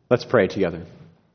Let's pray together.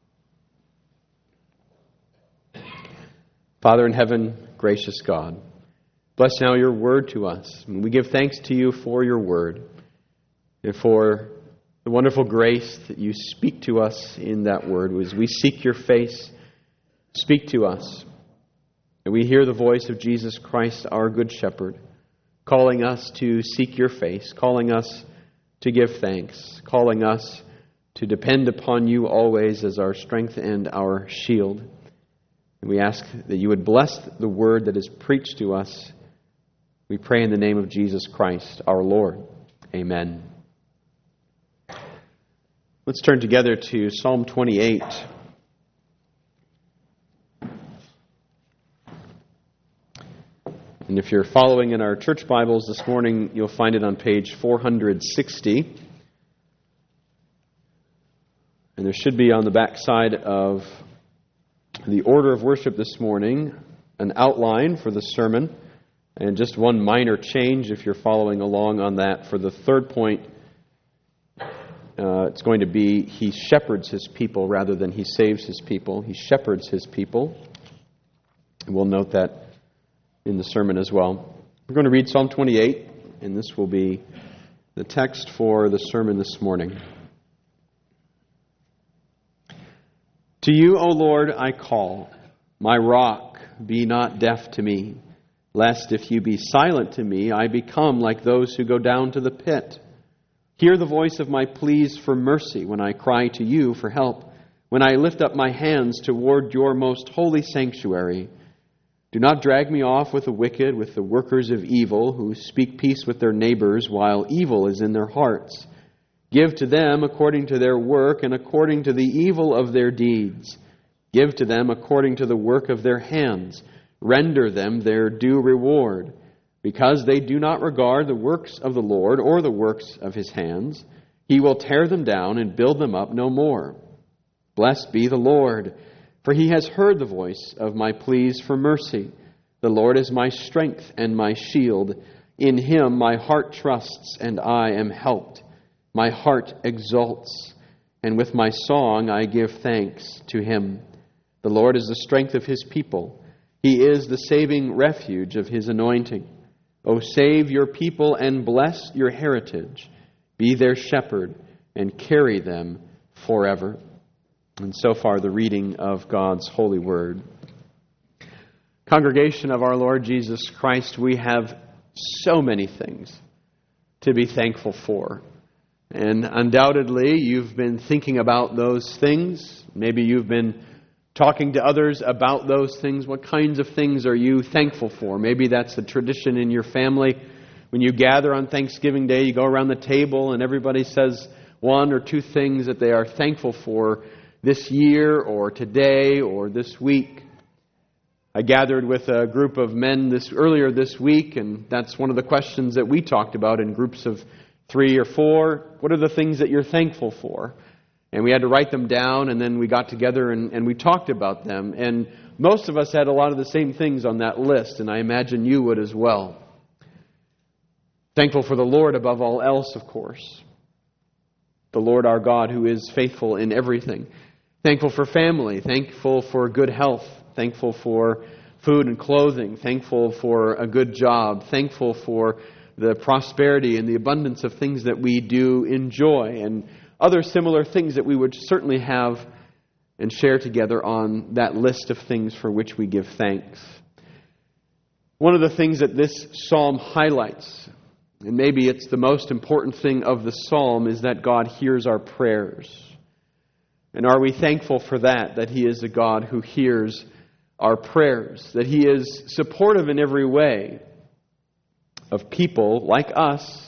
Father in heaven, gracious God, bless now your word to us. We give thanks to you for your word and for the wonderful grace that you speak to us in that word. As we seek your face, speak to us. And we hear the voice of Jesus Christ, our good shepherd, calling us to seek your face, calling us to give thanks, calling us to depend upon you always as our strength and our shield. And we ask that you would bless the word that is preached to us. We pray in the name of Jesus Christ, our Lord. Amen. Let's turn together to Psalm 28. And if you're following in our church Bibles this morning, you'll find it on page 460. And there should be on the back side of the order of worship this morning an outline for the sermon, and just one minor change if you're following along on that. For the third point, it's going to be he shepherds his people rather than he saves his people. He shepherds his people. And we'll note that in the sermon as well. We're going to read Psalm 28, and this will be the text for the sermon this morning. To you, O Lord, I call, my rock, be not deaf to me, lest if you be silent to me, I become like those who go down to the pit. Hear the voice of my pleas for mercy when I cry to you for help, when I lift up my hands toward your most holy sanctuary. Do not drag me off with the wicked, with the workers of evil, who speak peace with their neighbors while evil is in their hearts. Give to them according to their work and according to the evil of their deeds. Give to them according to the work of their hands. Render them their due reward. Because they do not regard the works of the Lord or the works of his hands, he will tear them down and build them up no more. Blessed be the Lord, for he has heard the voice of my pleas for mercy. The Lord is my strength and my shield. In him my heart trusts, and I am helped. My heart exults, and with my song I give thanks to him. The Lord is the strength of his people. He is the saving refuge of his anointing. O save your people and bless your heritage. Be their shepherd and carry them forever. And so far, the reading of God's holy word. Congregation of our Lord Jesus Christ, we have so many things to be thankful for. And undoubtedly, you've been thinking about those things. Maybe you've been talking to others about those things. What kinds of things are you thankful for? Maybe that's a tradition in your family. When you gather on Thanksgiving Day, you go around the table and everybody says one or two things that they are thankful for this year or today or this week. I gathered with a group of men earlier this week, and that's one of the questions that we talked about in groups of 3 or 4. What are the things that you're thankful for? And we had to write them down, and then we got together and we talked about them. And most of us had a lot of the same things on that list, and I imagine you would as well. Thankful for the Lord above all else, of course. The Lord our God, who is faithful in everything. Thankful for family. Thankful for good health. Thankful for food and clothing. Thankful for a good job. Thankful for the prosperity and the abundance of things that we do enjoy, and other similar things that we would certainly have and share together on that list of things for which we give thanks. One of the things that this psalm highlights, and maybe it's the most important thing of the psalm, is that God hears our prayers. And are we thankful for that he is a God who hears our prayers, that he is supportive in every way of people like us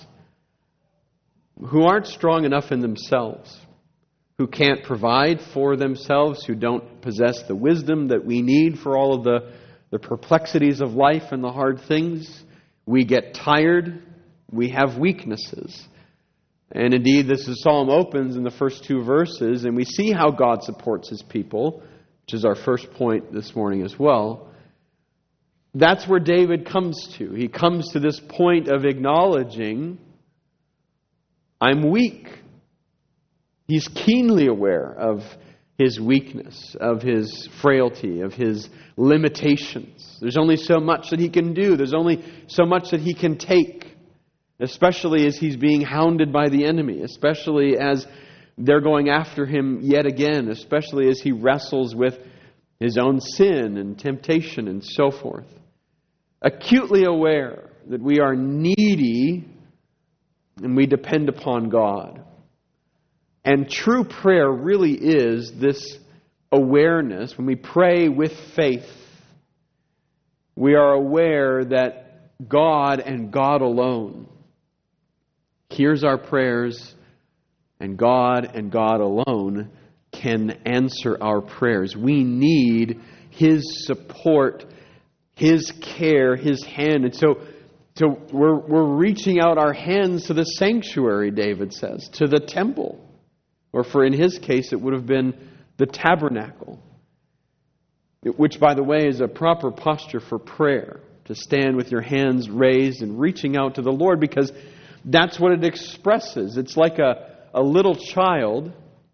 who aren't strong enough in themselves, who can't provide for themselves, who don't possess the wisdom that we need for all of the perplexities of life and the hard things. We get tired. We have weaknesses. And indeed, this psalm opens in the first 2 verses, and we see how God supports his people, which is our first point this morning as well. That's where David comes to. He comes to this point of acknowledging, I'm weak. He's keenly aware of his weakness, of his frailty, of his limitations. There's only so much that he can do. There's only so much that he can take, especially as he's being hounded by the enemy, especially as they're going after him yet again, especially as he wrestles with his own sin and temptation and so forth. Acutely aware that we are needy and we depend upon God. And true prayer really is this awareness. When we pray with faith, we are aware that God and God alone hears our prayers, and God alone can answer our prayers. We need His support, His care, His hand. And so we're reaching out our hands to the sanctuary, David says, to the temple. Or for in his case, it would have been the tabernacle, which, by the way, is a proper posture for prayer, to stand with your hands raised and reaching out to the Lord, because that's what it expresses. It's like a little child,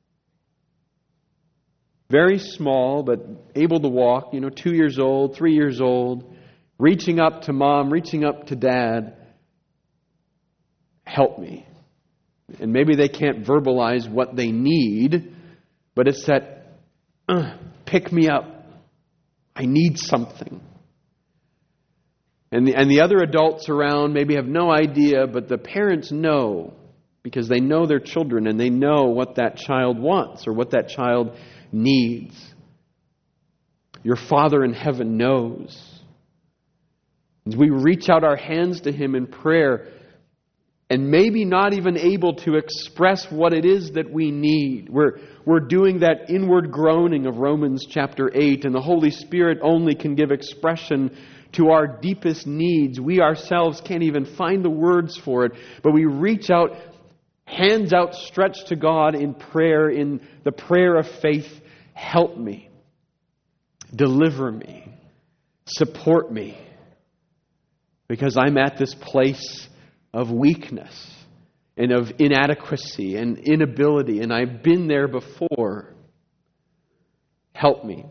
very small, but able to walk, 2 years old, 3 years old, reaching up to mom, reaching up to dad, help me. And maybe they can't verbalize what they need, but it's that, pick me up. I need something. And the other adults around maybe have no idea, but the parents know, because they know their children and they know what that child wants or what that child needs. Your Father in heaven knows. As we reach out our hands to Him in prayer, and maybe not even able to express what it is that we need. We're doing that inward groaning of Romans chapter 8, and the Holy Spirit only can give expression to our deepest needs. We ourselves can't even find the words for it, but we reach out, hands outstretched to God in prayer, in the prayer of faith. Help me. Deliver me. Support me. Because I'm at this place of weakness and of inadequacy and inability, and I've been there before. Help me.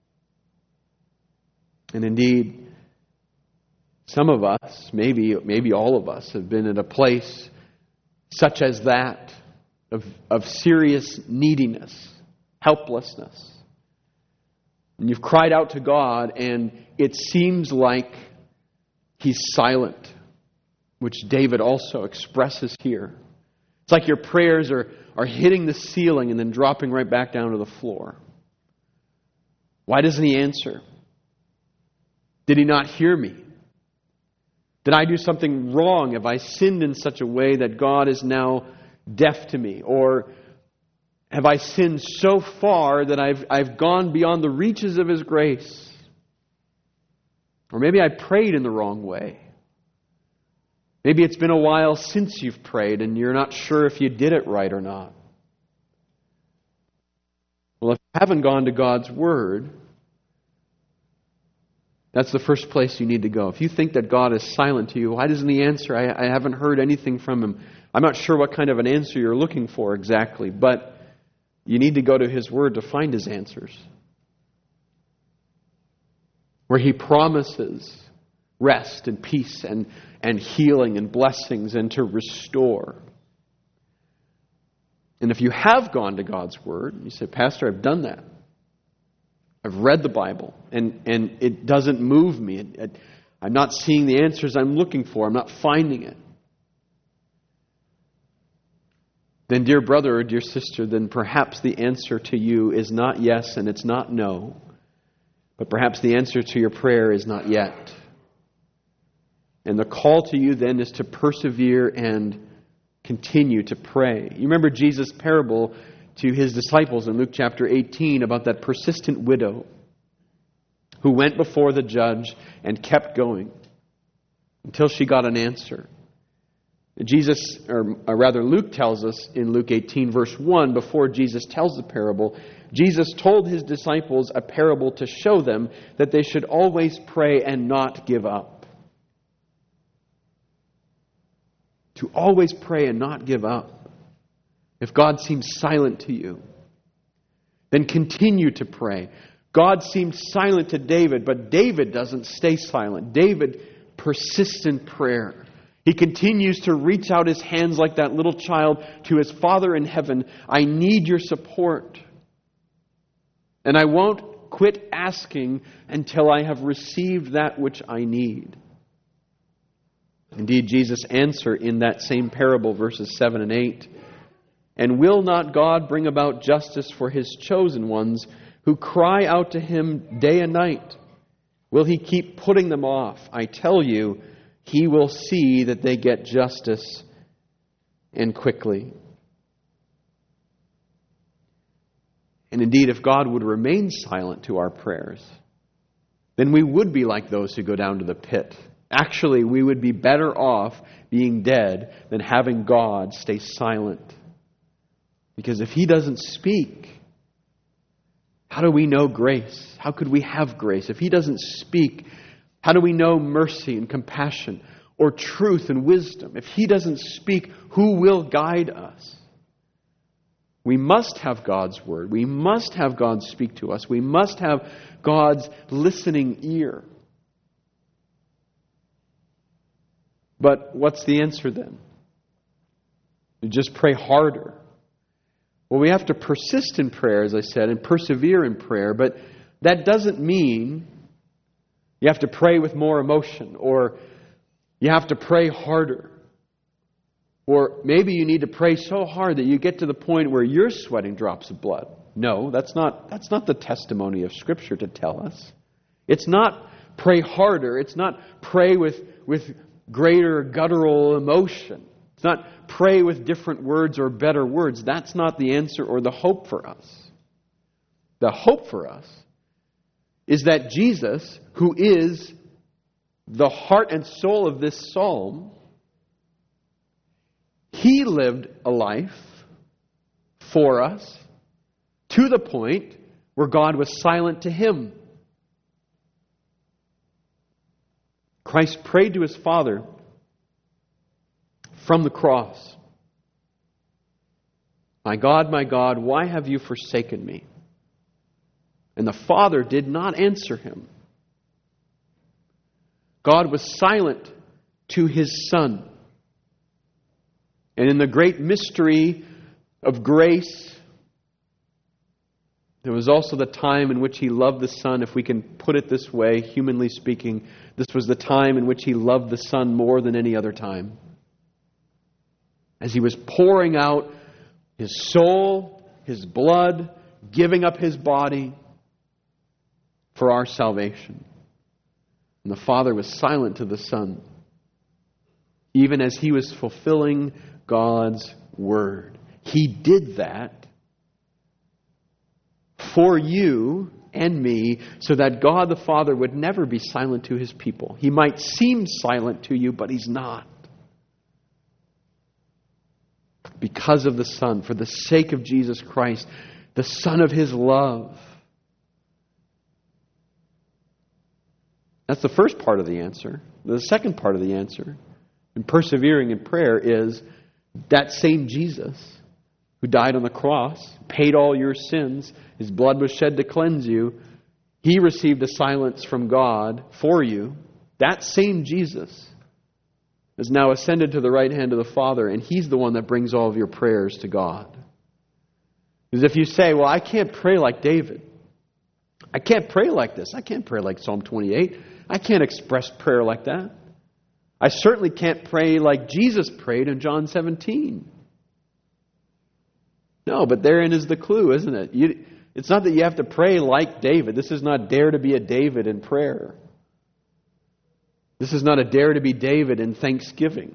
And indeed, some of us, maybe all of us, have been at a place such as that of serious neediness, helplessness. And you've cried out to God, and it seems like He's silent, which David also expresses here. It's like your prayers are hitting the ceiling and then dropping right back down to the floor. Why doesn't He answer? Did He not hear me? Did I do something wrong? Have I sinned in such a way that God is now deaf to me? Or have I sinned so far that I've gone beyond the reaches of His grace? Or maybe I prayed in the wrong way. Maybe it's been a while since you've prayed and you're not sure if you did it right or not. Well, if you haven't gone to God's Word, that's the first place you need to go. If you think that God is silent to you, why doesn't He answer? I haven't heard anything from Him. I'm not sure what kind of an answer you're looking for exactly, but you need to go to His Word to find His answers. Where He promises rest and peace and healing and blessings and to restore. And if you have gone to God's Word, you say, Pastor, I've done that. I've read the Bible and it doesn't move me. I'm not seeing the answers I'm looking for. I'm not finding it. Then, dear brother or dear sister, then perhaps the answer to you is not yes and it's not no. But perhaps the answer to your prayer is not yet. And the call to you then is to persevere and continue to pray. You remember Jesus' parable to His disciples in Luke chapter 18 about that persistent widow who went before the judge and kept going until she got an answer. Luke tells us in Luke 18 verse 1, before Jesus tells the parable, Jesus told His disciples a parable to show them that they should always pray and not give up. To always pray and not give up. if God seems silent to you, then continue to pray. God seemed silent to David, but David doesn't stay silent. David persists in prayer. He continues to reach out his hands like that little child to his Father in heaven. I need your support. And I won't quit asking until I have received that which I need. Indeed, Jesus' answer in that same parable, verses 7 and 8, and will not God bring about justice for His chosen ones who cry out to Him day and night? Will He keep putting them off? I tell you, He will see that they get justice, and quickly. And indeed, if God would remain silent to our prayers, then we would be like those who go down to the pit. Actually, we would be better off being dead than having God stay silent. Because if He doesn't speak, how do we know grace? How could we have grace? If He doesn't speak, how do we know mercy and compassion or truth and wisdom? If He doesn't speak, who will guide us? We must have God's Word. We must have God speak to us. We must have God's listening ear. But what's the answer then? You just pray harder. Well, we have to persist in prayer, as I said, and persevere in prayer, but that doesn't mean you have to pray with more emotion, or you have to pray harder. Or maybe you need to pray so hard that you get to the point where you're sweating drops of blood. No, that's not the testimony of Scripture to tell us. It's not pray harder. It's not pray with greater guttural emotion. It's not pray with different words or better words. That's not the answer or the hope for us. The hope for us is that Jesus, who is the heart and soul of this psalm, He lived a life for us to the point where God was silent to Him. Christ prayed to His Father from the cross. My God, why have you forsaken me? And the Father did not answer Him. God was silent to His Son. And in the great mystery of grace, there was also the time in which He loved the Son, if we can put it this way, humanly speaking. This was the time in which He loved the Son more than any other time. As He was pouring out His soul, His blood, giving up His body for our salvation. And the Father was silent to the Son, even as He was fulfilling God's Word. He did that for you and me, so that God the Father would never be silent to His people. He might seem silent to you, but He's not. Because of the Son, for the sake of Jesus Christ, the Son of His love. That's the first part of the answer. The second part of the answer in persevering in prayer is that same Jesus who died on the cross, paid all your sins, His blood was shed to cleanse you. He received a silence from God for you. That same Jesus is now ascended to the right hand of the Father, and He's the one that brings all of your prayers to God. Because if you say, well, I can't pray like David. I can't pray like this. I can't pray like Psalm 28. I can't express prayer like that. I certainly can't pray like Jesus prayed in John 17. No, but therein is the clue, isn't it? It's not that you have to pray like David. This is not dare to be a David in prayer. This is not a dare to be David in thanksgiving.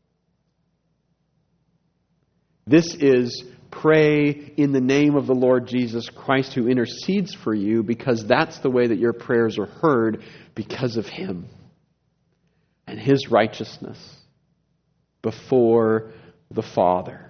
This is pray in the name of the Lord Jesus Christ, who intercedes for you, because that's the way that your prayers are heard, because of Him and His righteousness before the Father.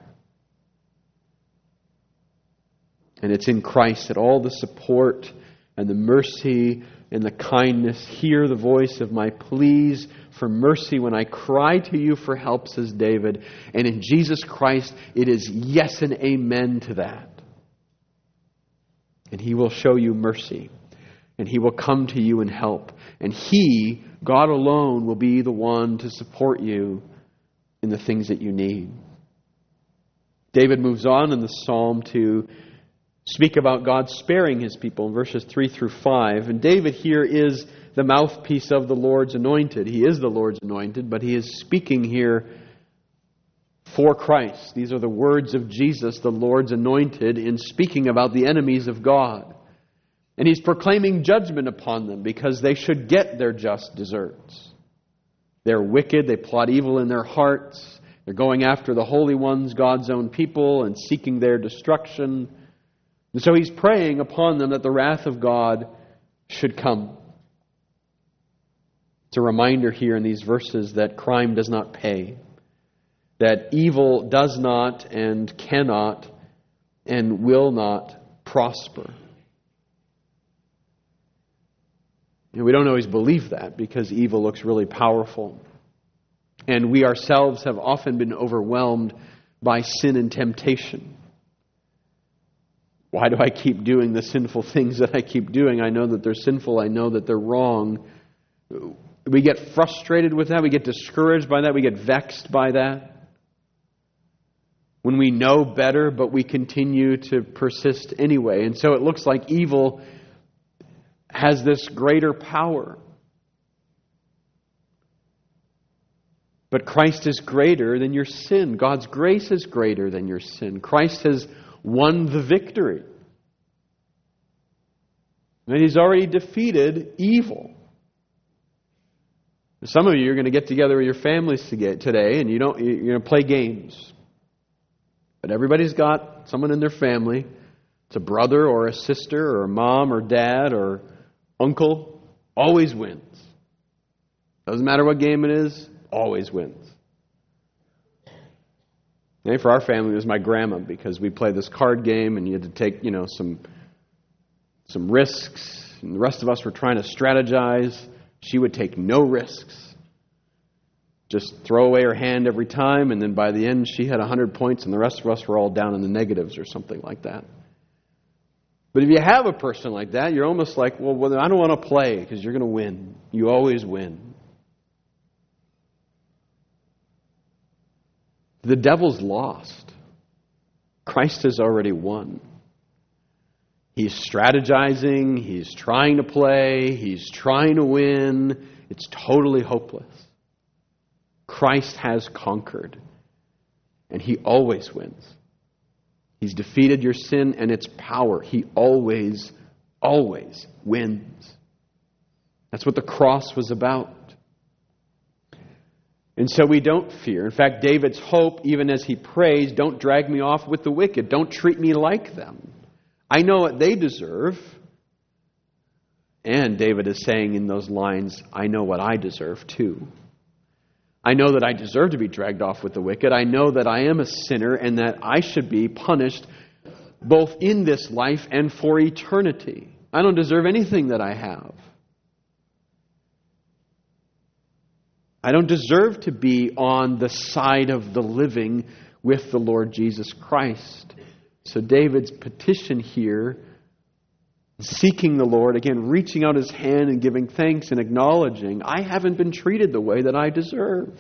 And it's in Christ that all the support and the mercy and the kindness, hear the voice of my pleas, for mercy, when I cry to you for help, says David. And in Jesus Christ, it is yes and amen to that. And He will show you mercy. And He will come to you and help. And He, God alone, will be the one to support you in the things that you need. David moves on in the psalm to speak about God sparing His people in verses 3 through 5. And David here is the mouthpiece of the Lord's anointed. He is the Lord's anointed, but he is speaking here for Christ. These are the words of Jesus, the Lord's anointed, in speaking about the enemies of God. And he's proclaiming judgment upon them because they should get their just deserts. They're wicked, they plot evil in their hearts. They're going after the holy ones, God's own people, and seeking their destruction. And so he's praying upon them that the wrath of God should come. It's a reminder here in these verses that crime does not pay. That evil does not and cannot and will not prosper. And we don't always believe that because evil looks really powerful. And we ourselves have often been overwhelmed by sin and temptation. Why do I keep doing the sinful things that I keep doing? I know that they're sinful. I know that they're wrong. We get frustrated with that. We get discouraged by that. We get vexed by that. When we know better, but we continue to persist anyway. And so it looks like evil has this greater power. But Christ is greater than your sin. God's grace is greater than your sin. Christ has won the victory. And He's already defeated evil. Some of you are going to get together with your families today and you're going to play games. But everybody's got someone in their family. It's a brother or a sister or a mom or dad or uncle. Always wins. Doesn't matter what game it is. Always wins. And for our family, it was my grandma because we played this card game and you had to take, some risks. And the rest of us were trying to strategize. She would take no risks. Just throw away her hand every time, and then by the end she had 100 points and the rest of us were all down in the negatives or something like that. But if you have a person like that, you're almost like, well, I don't want to play because you're going to win. You always win. The devil's lost. Christ has already won. He's strategizing. He's trying to play. He's trying to win. It's totally hopeless. Christ has conquered. And He always wins. He's defeated your sin and its power. He always, always wins. That's what the cross was about. And so we don't fear. In fact, David's hope, even as he prays, don't drag me off with the wicked. Don't treat me like them. I know what they deserve. And David is saying in those lines, I know what I deserve too. I know that I deserve to be dragged off with the wicked. I know that I am a sinner and that I should be punished both in this life and for eternity. I don't deserve anything that I have. I don't deserve to be on the side of the living with the Lord Jesus Christ. So David's petition here, seeking the Lord, again, reaching out his hand and giving thanks and acknowledging, I haven't been treated the way that I deserve.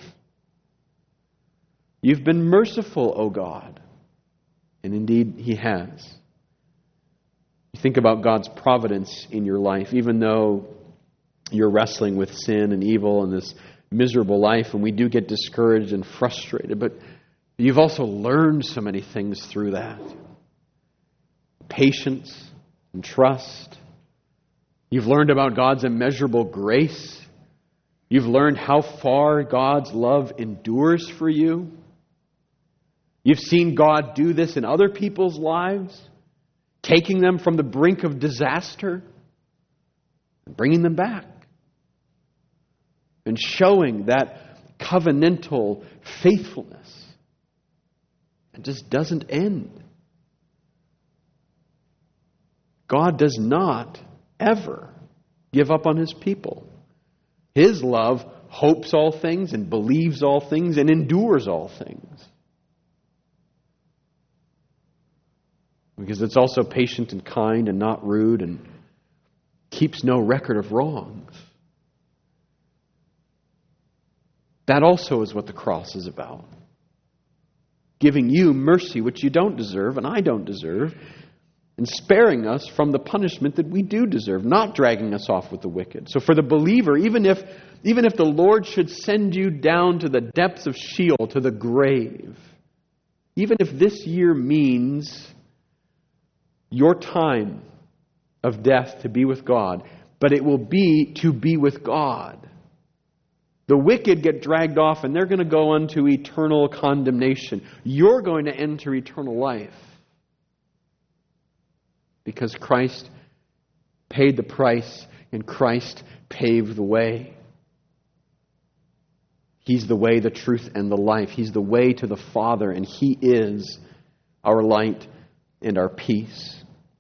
You've been merciful, O God. And indeed, He has. You think about God's providence in your life, even though you're wrestling with sin and evil and this miserable life, and we do get discouraged and frustrated, but you've also learned so many things through that. Patience and trust. You've learned about God's immeasurable grace. You've learned how far God's love endures for you. You've seen God do this in other people's lives, taking them from the brink of disaster and bringing them back. And showing that covenantal faithfulness. It just doesn't end. God does not ever give up on His people. His love hopes all things and believes all things and endures all things. Because it's also patient and kind and not rude and keeps no record of wrongs. That also is what the cross is about. Giving you mercy which you don't deserve and I don't deserve, and sparing us from the punishment that we do deserve, not dragging us off with the wicked. So for the believer, even if the Lord should send you down to the depths of Sheol, to the grave, even if this year means your time of death to be with God, but it will be to be with God. The wicked get dragged off and they're going to go unto eternal condemnation. You're going to enter eternal life. Because Christ paid the price and Christ paved the way. He's the way, the truth, and the life. He's the way to the Father, and He is our light and our peace.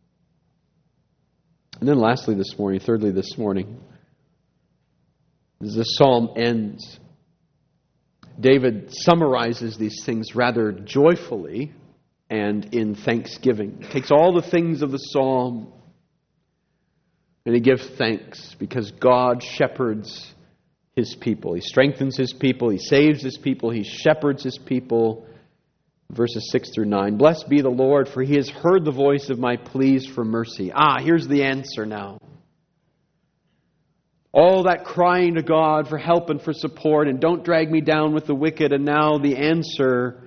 And then thirdly this morning, as the psalm ends, David summarizes these things rather joyfully and in thanksgiving. He takes all the things of the psalm and he gives thanks because God shepherds His people. He strengthens His people. He saves His people. He shepherds His people. Verses 6 through 9. Blessed be the Lord, for He has heard the voice of my pleas for mercy. Here's the answer now. All that crying to God for help and for support and don't drag me down with the wicked. And now the answer.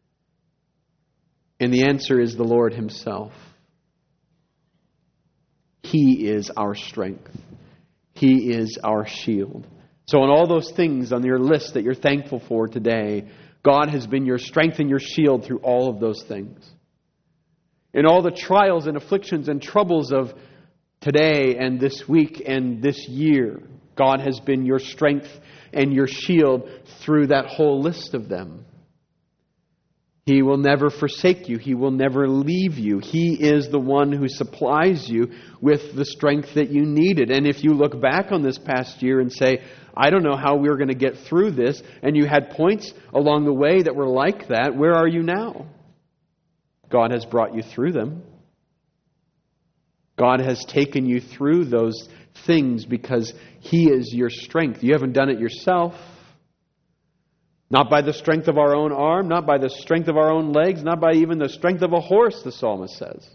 And the answer is the Lord Himself. He is our strength. He is our shield. So on all those things on your list that you're thankful for today, God has been your strength and your shield through all of those things. In all the trials and afflictions and troubles of today and this week and this year, God has been your strength and your shield through that whole list of them. He will never forsake you. He will never leave you. He is the one who supplies you with the strength that you needed. And if you look back on this past year and say, I don't know how we're going to get through this, and you had points along the way that were like that, where are you now? God has brought you through them. God has taken you through those things because He is your strength. You haven't done it yourself. Not by the strength of our own arm, not by the strength of our own legs, not by even the strength of a horse, the psalmist says.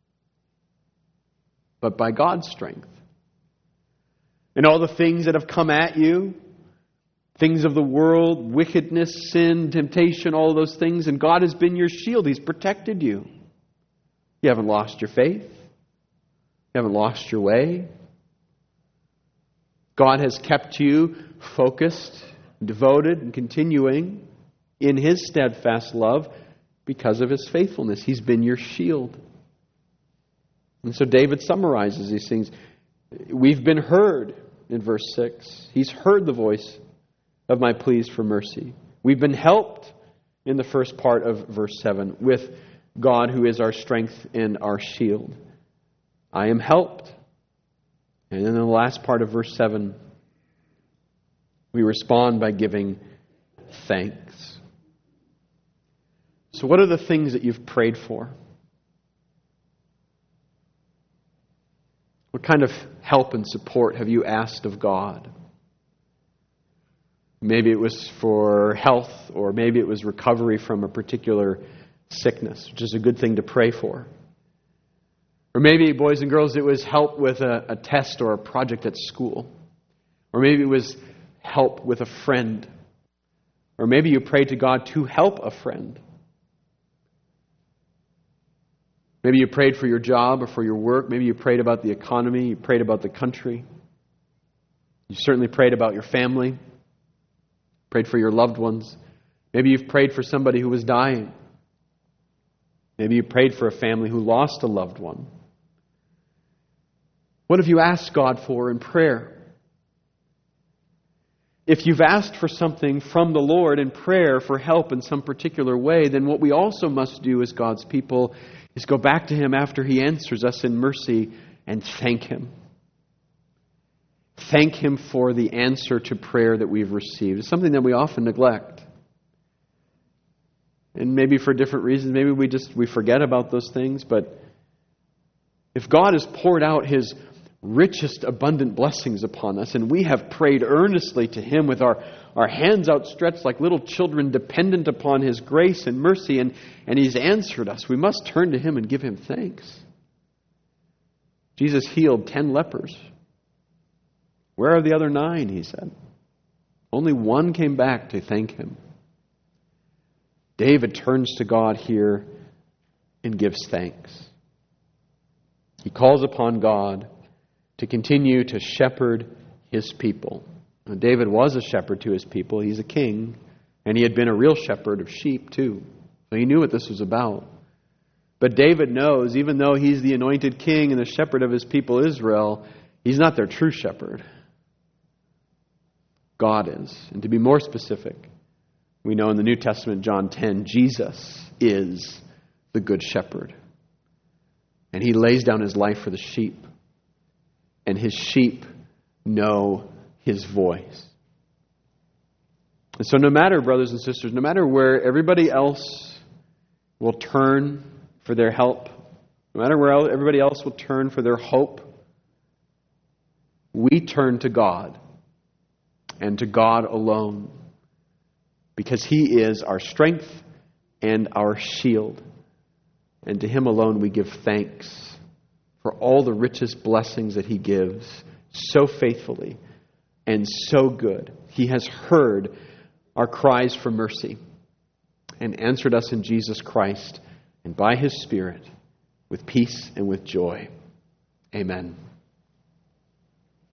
But by God's strength. And all the things that have come at you, things of the world, wickedness, sin, temptation, all those things, and God has been your shield. He's protected you. You haven't lost your faith. You haven't lost your way. God has kept you focused, devoted, and continuing in His steadfast love because of His faithfulness. He's been your shield. And so David summarizes these things. We've been heard in verse 6. He's heard the voice of my pleas for mercy. We've been helped in the first part of verse 7 with God who is our strength and our shield. I am helped. And in the last part of verse 7, we respond by giving thanks. So what are the things that you've prayed for? What kind of help and support have you asked of God? Maybe it was for health, or maybe it was recovery from a particular sickness, which is a good thing to pray for. Or maybe, boys and girls, it was help with a test or a project at school. Or maybe it was help with a friend. Or maybe you prayed to God to help a friend. Maybe you prayed for your job or for your work. Maybe you prayed about the economy. You prayed about the country. You certainly prayed about your family. Prayed for your loved ones. Maybe you've prayed for somebody who was dying. Maybe you prayed for a family who lost a loved one. What have you asked God for in prayer? If you've asked for something from the Lord in prayer for help in some particular way, then what we also must do as God's people is go back to Him after He answers us in mercy and thank Him. Thank Him for the answer to prayer that we've received. It's something that we often neglect. And maybe for different reasons, maybe we forget about those things. But if God has poured out His richest abundant blessings upon us, and we have prayed earnestly to Him with our hands outstretched like little children, dependent upon His grace and mercy, and He's answered us, we must turn to Him and give Him thanks. Jesus healed 10 lepers. Where are the other 9, He said. Only 1 came back to thank Him. David turns to God here and gives thanks. He calls upon God to continue to shepherd His people. Now, David was a shepherd to his people. He's a king, and he had been a real shepherd of sheep too. So he knew what this was about. But David knows, even though he's the anointed king and the shepherd of his people Israel, he's not their true shepherd. God is. And to be more specific, we know in the New Testament, John 10, Jesus is the good shepherd. And He lays down His life for the sheep. And His sheep know His voice. And so no matter, brothers and sisters, no matter where everybody else will turn for their help, no matter where everybody else will turn for their hope, we turn to God and to God alone, because He is our strength and our shield. And to Him alone we give thanks for all the richest blessings that He gives so faithfully and so good. He has heard our cries for mercy and answered us in Jesus Christ and by His Spirit with peace and with joy. Amen.